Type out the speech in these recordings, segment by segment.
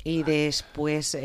i després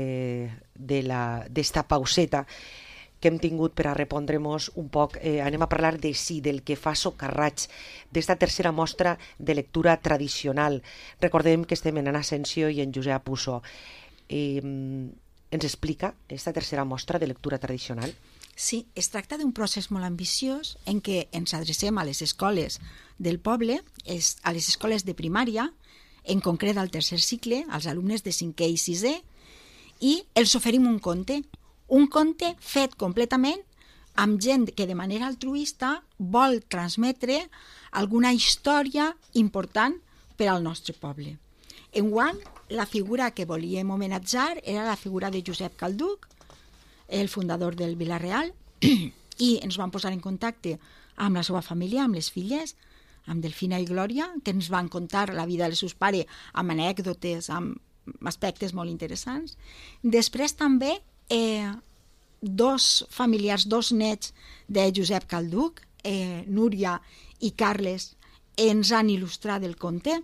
d'esta pauseta que hem tingut per a respondre-nos un poc, anem a parlar de sí, del que fa Socarraig, d'esta tercera mostra de lectura tradicional. Recordem que estem en Anna Asensio i en Josep Pusso. Ens explica aquesta tercera mostra de lectura tradicional? Sí, es tracta d'un procés molt ambiciós en què ens adrecem a les escoles del poble, a les escoles de primària, en concret al tercer cicle, als alumnes de 5è i 6è, i els oferim un conte fet completament amb gent que de manera altruista vol transmetre alguna història important per al nostre poble. Enguany, la figura que volíem homenatjar era la figura de Josep Calduch, el fundador del Vila-real, i ens vam posar en contacte amb la seva família, amb les filles, amb Delfina i Glòria, que ens van contar la vida dels seus pares amb anècdotes, amb aspectes molt interessants. Després també dos familiars, dos nets de Josep Calduch, Núria i Carles, ens han il·lustrat el conte.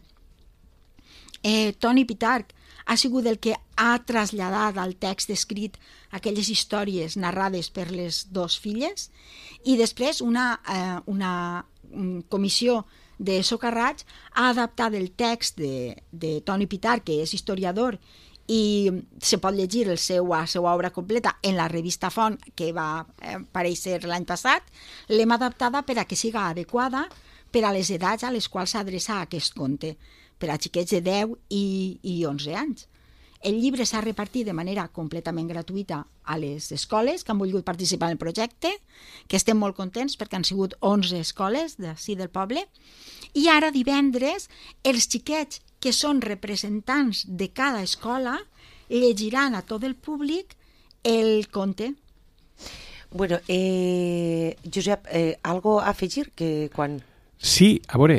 Toni Pitarch ha sigut el que ha traslladat al text escrit aquelles històries narrades per les dues filles, i després una comissió de Socarraig ha adaptat el text de Toni Pitarch, que és historiador, i se pot llegir la seva obra completa en la revista Font, que va aparèixer l'any passat. L'hem adaptada per a que siga adequada per a les edats a les quals s'adreça aquest conte, per a xiquets de 10 i 11 anys. El llibre s'ha repartit de manera completament gratuïta a les escoles que han volgut participar en el projecte, que estem molt contents perquè han sigut 11 escoles d'ací del poble, i ara divendres els xiquets que són representants de cada escola llegiran a tot el públic el conte. Bueno, Josep, algo a afegir? Que quan... Sí, a veure,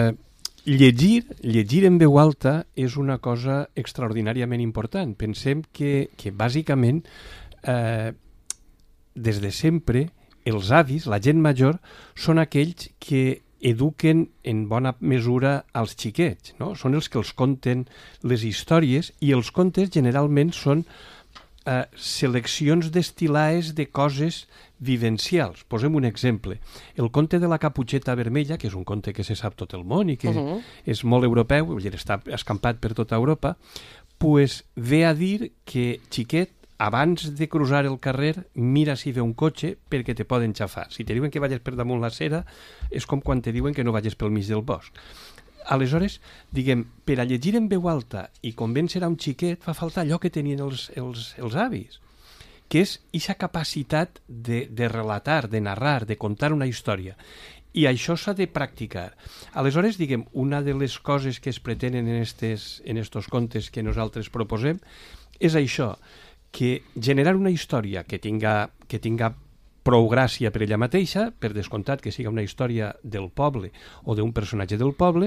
llegir en veu alta és una cosa extraordinàriament important. Pensem que bàsicament, des de sempre, els avis, la gent major, són aquells que eduquen en bona mesura als xiquets, no? Són els que els conten les històries, i els contes generalment són seleccions destil·lades de coses vivencials. Posem un exemple. El conte de la Caputxeta Vermella, que és un conte que se sap tot el món i que és molt europeu, vull dir, està escampat per tota Europa, pues ve a dir que, xiquet, abans de cruzar el carrer, mira si ve un cotxe perquè te poden xafar. Si te diuen que vagis per damunt la cera, és com quan te diuen que no vagis pel mig del bosc. Aleshores, diguem, per a llegir en veu alta i convèncer a un xiquet fa falta allò que tenien els avis, que és aquesta capacitat de relatar, de narrar, de contar una història. I això s'ha de practicar. Aleshores, diguem, una de les coses que es pretenen en estos contes que nosaltres proposem és això, que generar una història que tinga prou gràcia per ella mateixa, per descomptat que siga una història del poble o d'un personatge del poble,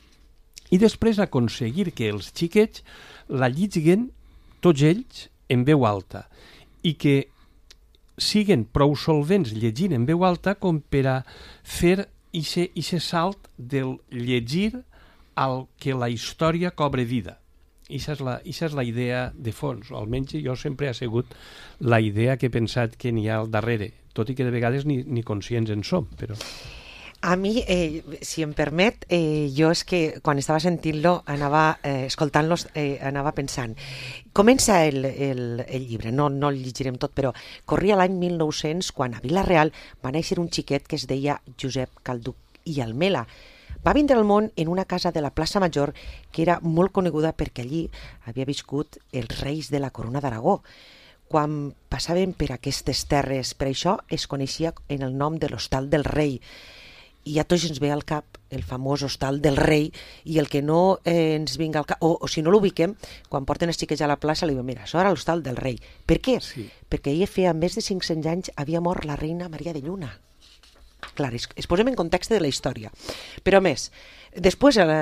i després aconseguir que els xiquets la lleguen tots ells en veu alta i que siguen prou solvents llegint en veu alta com per a fer ixe salt del llegir al que la història cobre vida. Ixa és la idea de fons, o almenys jo sempre ha sigut la idea que he pensat que n'hi ha al darrere, tot i que de vegades ni conscients en som, però... A mi, si em permet, jo és que quan estava sentint-lo, escoltant-lo, anava pensant. Comença el llibre, no el llegirem tot, però corria l'any 1900 quan a Vila-real va néixer un xiquet que es deia Josep Calduch i Almela. Va vindre al món en una casa de la plaça Major que era molt coneguda perquè allí havia viscut els reis de la Corona d'Aragó. Quan passaven per aquestes terres, per això es coneixia en el nom de l'Hostal del Rei. I a tots ens ve al cap el famós Hostal del Rei, i el que no ens vinga al cap, o si no l'ubiquem, quan porten els xiquets a la plaça li diuen, mira, això era l'Hostal del Rei. Per què? Sí. Perquè ella feia més de 500 anys havia mort la reina Maria de Lluna. Clar, es posem en context de la història. Però a més, després en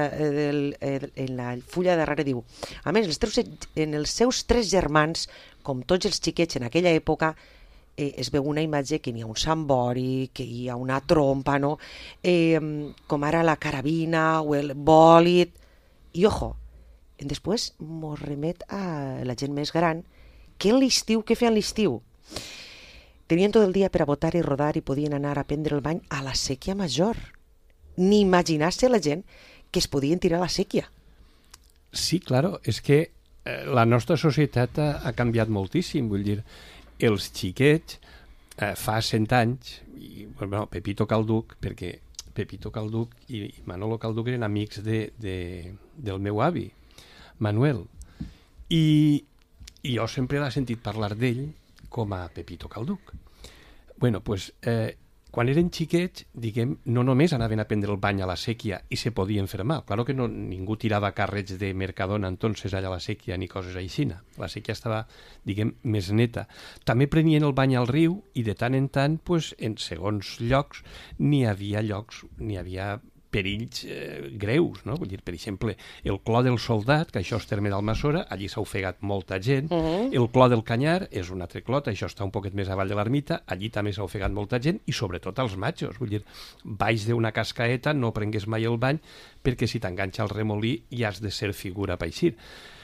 la fulla de darrere diu, a més, en els seus 3 germans, com tots els xiquets en aquella època, es veu una imatge que n'hi ha un sambori, que hi ha una trompa, no? Com ara la carabina o el bòlit. I ojo, després mos remet a la gent més gran, que en l'estiu, què feien l'estiu? Tenien tot el dia per a botar i rodar i podien anar a prendre el bany a la sèquia major. Ni imaginar-se la gent que es podien tirar a la sèquia. Sí, claro, és que la nostra societat ha canviat moltíssim, vull dir, els xiquets fa 100 anys, i, bueno, Pepito Calduc, perquè Pepito Calduc i Manolo Calduc eren amics del meu avi, Manuel, i jo sempre l'he sentit parlar d'ell com a Pepito Calduc. Bueno, pues, quan eren xiquets, diguem, no només anaven a prendre el bany a la sèquia i se podien fer mal. Claro que ningú tirava carrets de Mercadona entonces allà a la sèquia ni coses així. La sèquia estava, diguem, més neta. També prenien el bany al riu i de tant en tant, pues, en segons llocs, n'hi havia perills greus, no? Vull dir, per exemple, el Clot del Soldat, que això és terme d'Almassora, allí s'ha ofegat molta gent. El Clot del Canyar és un altre clot, això està un poquet més avall de l'ermita, allí també s'ha ofegat molta gent, i sobretot els matxos. Vull dir, baix d'una cascaeta no prengues mai el bany, perquè si t'enganxa el remolí ja has de ser figura per eixir.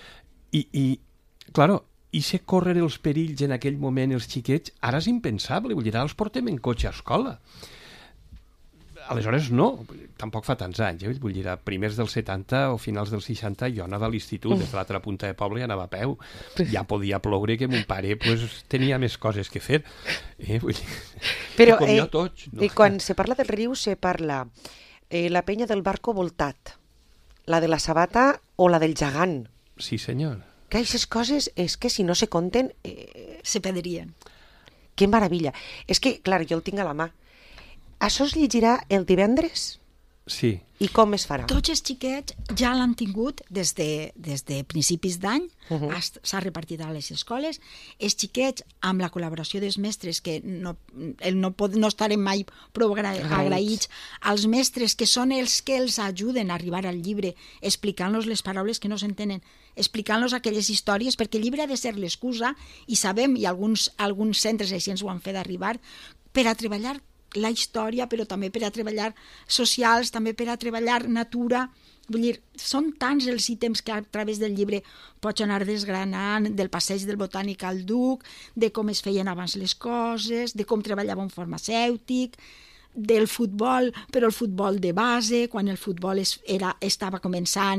Claro, i se córrer els perills en aquell moment els xiquets, ara és impensable, vull dir, ara els portem en cotxe a escola. Aleshores no, tampoc fa tants anys, vull dir, a primers dels 70 o finals dels 60 jo anava a l'institut, des de l'altra punta de poble i anava a peu, ja podia ploure que mon pare pues, tenia més coses que fer, vull dir, però, com jo tots. No? I quan se parla del riu se parla la penya del barco voltat, la de la sabata o la del gegant. Sí, senyor. Que aquestes coses és que si no se conten... se perdrien. Que meravella. És que, clar, jo el tinc a la mà. Això es llegirà el divendres? Sí. I com es farà? Tots els xiquets ja l'han tingut des de principis d'any, s'ha repartit a les escoles. Els xiquets, amb la col·laboració dels mestres, que no estarem mai prou agraïts, als mestres que són els que els ajuden a arribar al llibre, explicant-los les paraules que no s'entenen, explicant-los aquelles històries, perquè el llibre ha de ser l'excusa, i sabem, i alguns centres així ens ho han fet arribar, per a treballar la història, però també per a treballar socials, també per a treballar natura. Vull dir, són tants els ítems que a través del llibre pots anar desgranant, del passeig del botànic al Duc, de com es feien abans les coses, de com treballava un farmacèutic, del futbol, però el futbol de base, quan el futbol estava començant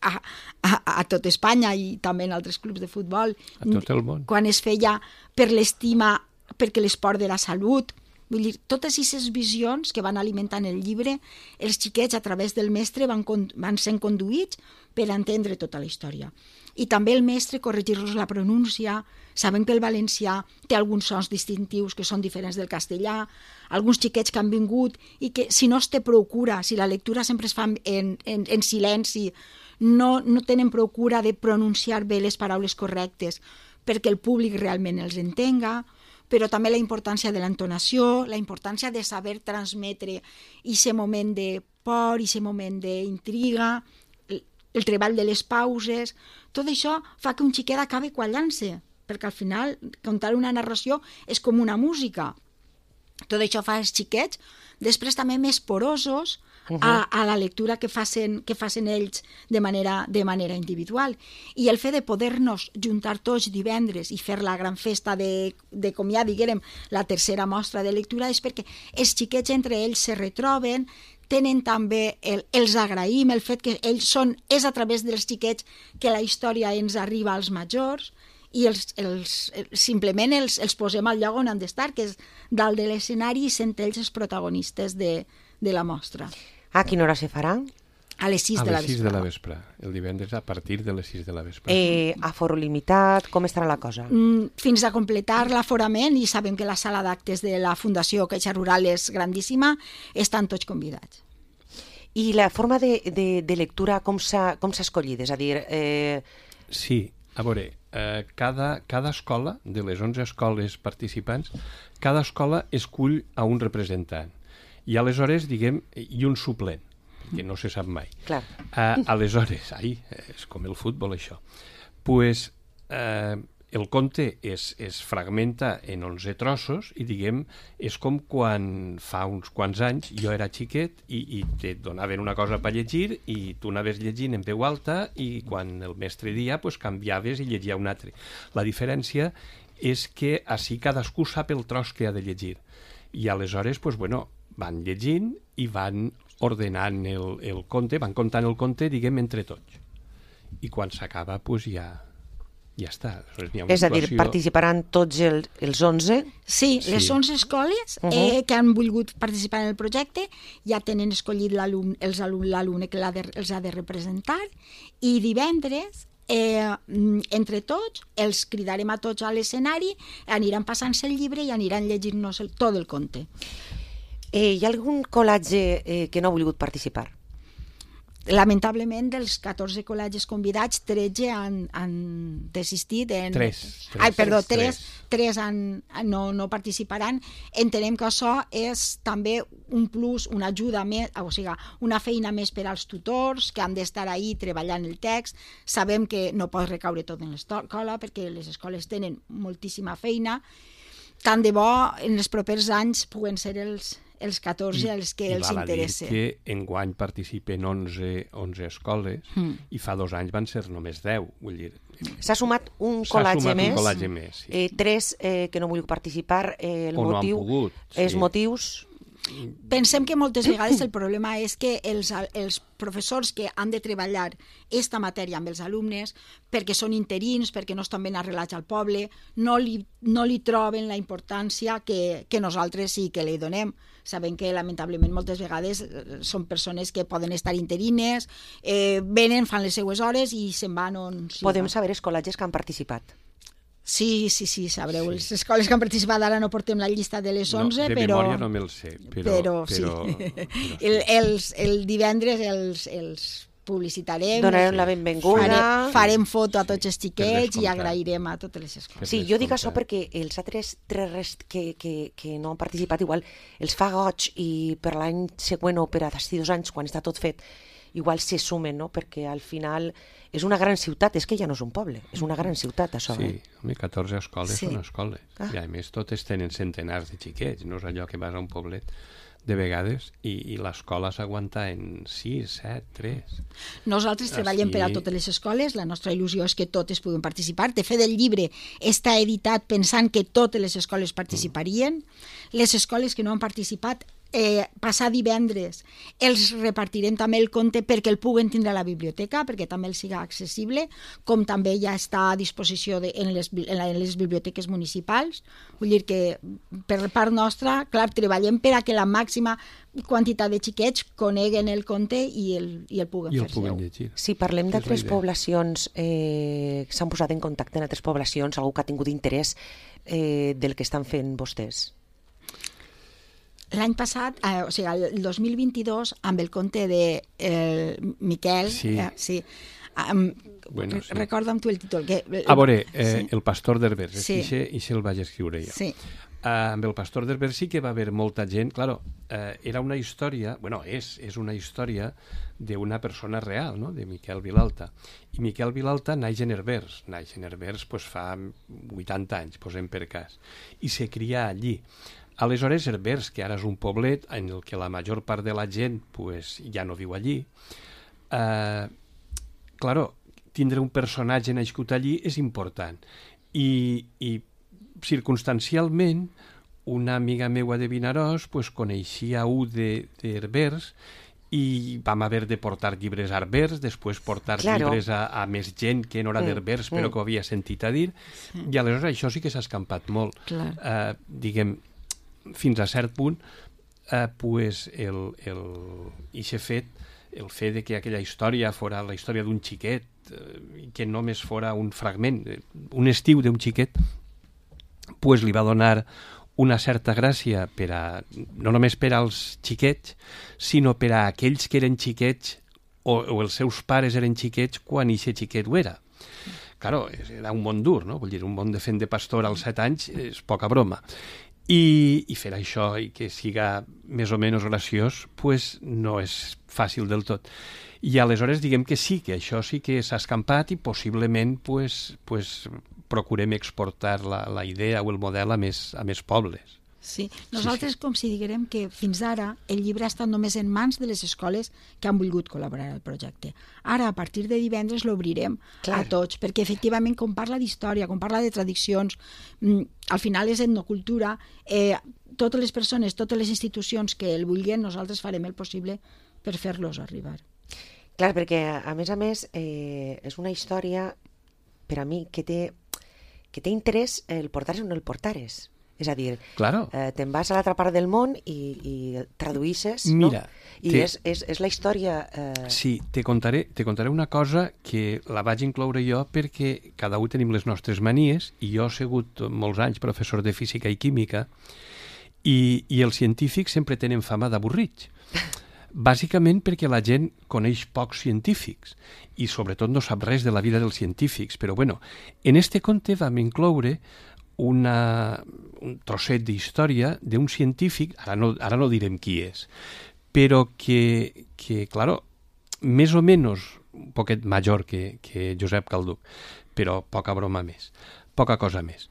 a tot Espanya i també en altres clubs de futbol. A tot el món. Quan es feia per l'estima, perquè l'esport de la salut. Vull dir, totes aquestes visions que van alimentant el llibre, els xiquets a través del mestre van sent conduïts per entendre tota la història. I també el mestre corregir-los la pronúncia, sabem que el valencià té alguns sons distintius que són diferents del castellà, alguns xiquets que han vingut i que si no es té prou cura, si la lectura sempre es fa en silenci, no tenen prou cura de pronunciar bé les paraules correctes perquè el públic realment els entenga, però també la importància de l'entonació, la importància de saber transmetre aquest moment de por, aquest moment d'intriga, el treball de les pauses. Tot això fa que un xiquet acabi quallant-se, perquè al final contar una narració és com una música. Tot això fa els xiquets després també més porosos a la lectura que facin ells de manera individual. I el fet de poder-nos juntar tots divendres i fer la gran festa de com ja diguérem, la tercera mostra de lectura, és perquè els xiquets entre ells se retroben, tenen també els agraïm, el fet que és a través dels xiquets que la història ens arriba als majors, i simplement els posem al lloc on han d'estar, que és dalt de l'escenari, i sent ells els protagonistes de la mostra. A quina hora se farà? A les 6 de la vespre. A les 6 de la vespre, el divendres a partir de les 6 de la vespre. Aforo limitat, com estarà la cosa? Fins a completar l'aforament, i sabem que la sala d'actes de la Fundació Caixa Rural és grandíssima, estan tots convidats. I la forma de lectura com s'ha escollit? És a dir... Sí, a veure, cada escola, de les 11 escoles participants, cada escola escull a un representant. I aleshores, diguem, i un suplent, perquè no se sap mai. Aleshores, és com el futbol, això. Pues, el conte es fragmenta en 11 trossos i, diguem, és com quan fa uns quants anys jo era xiquet i te donaven una cosa per llegir i tu anaves llegint en veu alta i quan el mestre dia pues, canviaves i llegia un altre. La diferència és que així cadascú sap el tros que ha de llegir i aleshores pues, bueno, van llegint i van ordenant el conte, van contant el conte, diguem, entre tots. I quan s'acaba pues, ja està. És a dir, participaran tots els 11? Sí, les 11 escoles que han volgut participar en el projecte ja tenen escollit l'alumne que els ha de representar i divendres entre tots els cridarem a tots a l'escenari, aniran passant-se el llibre i aniran llegint-nos tot el conte. Hi ha algun col·legi que no ha volgut participar? Lamentablement, dels 14 col·legis convidats, 13 han desistit. 3 no participaran. Entenem que això és també un plus, una ajuda més, o sigui, una feina més per als tutors que han d'estar ahí treballant el text. Sabem que no pot recaure tot en l'escola perquè les escoles tenen moltíssima feina. Tant de bo en els propers anys puguen ser els 14 els que els interessa. I val a dir que enguany participen 11 escoles i fa 2 anys van ser només 10. Vull dir, s'ha sumat un col·legi més. Sí. 3 que no han volgut participar. El o motiu, no han pogut. Els motius... Pensem que moltes vegades el problema és que els professors que han de treballar esta matèria amb els alumnes, perquè són interins, perquè no estan ben arrelats al poble, no li troben la importància que nosaltres sí que li donem. Sabem que, lamentablement, moltes vegades són persones que poden estar interines, venen, fan les seues hores i se'n van on... Podem saber els col·legis que han participat? Sí, sabreu. Sí. Les escoles que han participat, ara no portem la llista de les 11, de però... memòria no me'l sé, però sí. Sí. El divendres els publicitarem. Donarem la benvinguda. Farem foto a tots els xiquets i agrairem a totes les escoles. Sí, jo dic això perquè els altres 3 que no han participat igual els fa goig i per l'any següent o per a d'aquí 2 anys, quan està tot fet, igual se sumen, no? Perquè al final és una gran ciutat, és que ja no és un poble, és una gran ciutat, això. Sí, 14 escoles són escoles. I a més totes tenen centenars de xiquets, no és allò que vas a un poblet de vegades i l'escola s'aguanta en 6, 7, 3. Nosaltres treballem per a totes les escoles, la nostra il·lusió és que totes puguin participar. De fet, el llibre està editat pensant que totes les escoles participarien. Les escoles que no han participat passar divendres els repartirem també el conte perquè el puguen tindre a la biblioteca, perquè també els siga accessible, com també ja està a disposició en les biblioteques municipals. Vull dir que per part nostra, clar, treballem per a que la màxima quantitat de xiquets coneguen el conte i el puguen fer seu. Llegir. Si parlem d'altres poblacions, s'han posat en contacte en altres poblacions, algú que ha tingut interès del que estan fent vostès? L'any passat, o sigui, el 2022, amb el conte de Miquel, recorda'm tu el títol. A veure, El pastor d'Herbers, i el vaig escriure jo. Sí. Amb el pastor d'Herbers sí que va haver molta gent, claro, era una història, bueno, és una història d'una persona real, no?, de Miquel Vilalta. I Miquel Vilalta naix en Herbers pues, fa 80 anys, posem per cas, i se cria allí. Aleshores, Herbers, que ara és un poblet en el que la major part de la gent pues, ja no viu allí, claro, tindre un personatge nascut allí és important. I circumstancialment, una amiga meua de Vinaròs pues, coneixia un d'Herbers i vam haver de portar llibres a Herbers, després portar llibres a més gent que no era d'Herbers, però que ho havia sentit a dir, i aleshores això sí que s'ha escampat molt. Diguem, fins a cert punt, pues el fet de que aquella història fora la història d'un xiquet, que només fora un fragment, un estiu d'un xiquet, pues li va donar una certa gràcia no només per als xiquets, sinó per a aquells que eren xiquets o els seus pares eren xiquets quan aquest xiquet ho era. Claro, era un món dur, no? Vull dir, un món de fent de pastor als 7 anys és poca broma. I fer això i que siga més o menys graciós pues no és fàcil del tot. I aleshores diguem que sí, que això sí que s'ha escampat i possiblement pues, procurem exportar la idea o el model a més pobles. Sí, nosaltres considerem que fins ara el llibre ha estat només en mans de les escoles que han volgut col·laborar al projecte. Ara, a partir de divendres, l'obrirem a tots, perquè efectivament, com parla d'història, com parla de tradicions, al final és etnocultura, totes les persones, totes les institucions que el vulguin, nosaltres farem el possible per fer-los arribar. Clar, perquè a més, és una història, per a mi, que té interès el portares o no el portares. És a dir, claro. Te'n vas a l'altra part del món i traduïsses, no? Mira, I és la història... Sí, te contaré una cosa que la vaig incloure jo perquè cada un tenim les nostres manies i jo he sigut molts anys professor de física i química i els científics sempre tenen fama d'avorrits. Bàsicament perquè la gent coneix pocs científics i sobretot no sap res de la vida dels científics. Però bueno, en este conte vam incloure un trosset d'història d'un científic, ara no direm qui és, però que claro, més o menys un poquet major que Josep Calduch, però poca broma més, poca cosa més.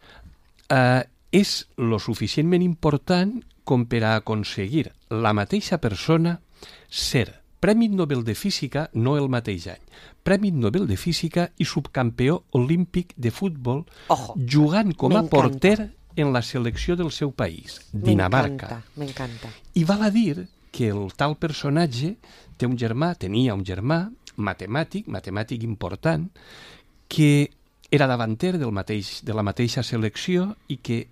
És lo suficientment important com per a aconseguir la mateixa persona ser Premi Nobel de Física no el mateix any. Premi Nobel de Física i subcampió olímpic de futbol jugant com a porter en la selecció del seu país, Dinamarca. M'encanta. I val a dir que el tal personatge tenia un germà matemàtic important, que era davanter de la mateixa selecció i que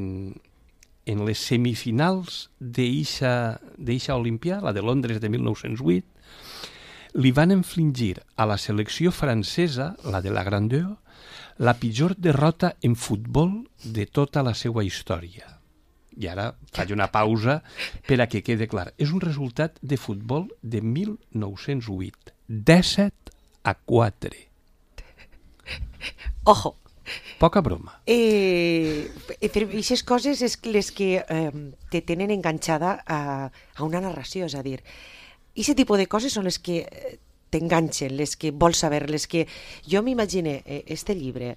en les semifinals d'eixa Olimpia, la de Londres de 1908, li van infligir a la selecció francesa, la de la Grandeur, la pitjor derrota en futbol de tota la seva història. I ara faig una pausa per a que quede clar. És un resultat de futbol de 1908. 17-4. Ojo! Poca broma. Però aquestes coses és les que te tenen enganxada a una narració, és a dir, aquest tipus de coses són les que t'enganxen, les que vols saber, les que... Jo m'imagine, este llibre,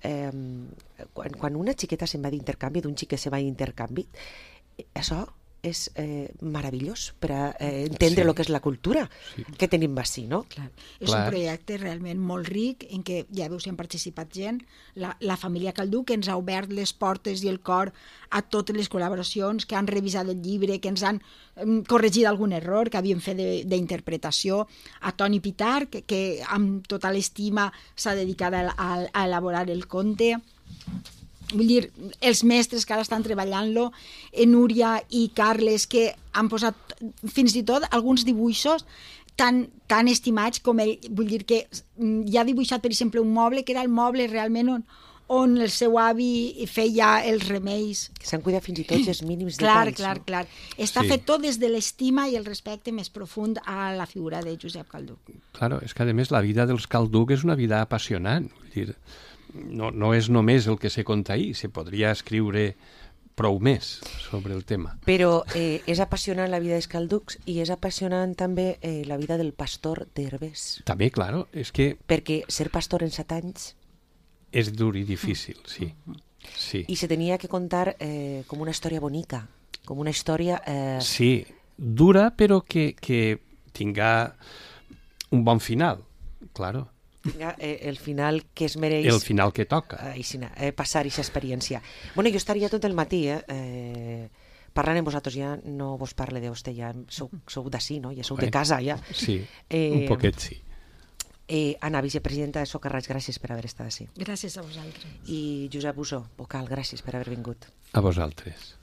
quan una xiqueta se'n va d'intercanvi, d'un xic que se va d'intercanvi, això és meravellós per a entendre el que és la cultura que tenim així, no? Clar. És un projecte realment molt ric en què, ja veus, hi han participat gent, la família Calduch, que ens ha obert les portes i el cor a totes les col·laboracions, que han revisat el llibre, que ens han corregit algun error que havíem fet d'interpretació, a Toni Pitar, que amb tota l'estima s'ha dedicat a elaborar el conte. Vull dir, els mestres que ara estan treballant-lo, Núria i Carles, que han posat fins i tot alguns dibuixos tan estimats com ell. Vull dir que ja ha dibuixat, per exemple, un moble, que era el moble realment on el seu avi feia els remeis. Que s'han cuidat fins i tot els mínims detalls. Clar. Està fet tot des de l'estima i el respecte més profund a la figura de Josep Calduch. Claro, és que a més la vida dels Calduch és una vida apassionant. Vull dir, no és només el que se conta ahir, se podria escriure prou més sobre el tema. Però és apassionant la vida dels Calduchs i és apassionant també la vida del pastor d'Herbers. També, claro, és que... Perquè ser pastor en 7 anys... És dur i difícil, sí. I se tenia que contar com una història bonica, com una història... Sí, dura, però que tinga un bon final, claro. El final que es mereix... El final que toca. Passar aquesta experiència. Bueno, jo estaria tot el matí parlant amb vosaltres, ja no vos parle d'Oste, ja sou d'ací, no? Ja sou de casa, ja. Sí, un poquet sí. Anna, vicepresidenta de Socarrats, gràcies per haver estat ací. Gràcies a vosaltres. I Josep Bussó, vocal, gràcies per haver vingut. A vosaltres.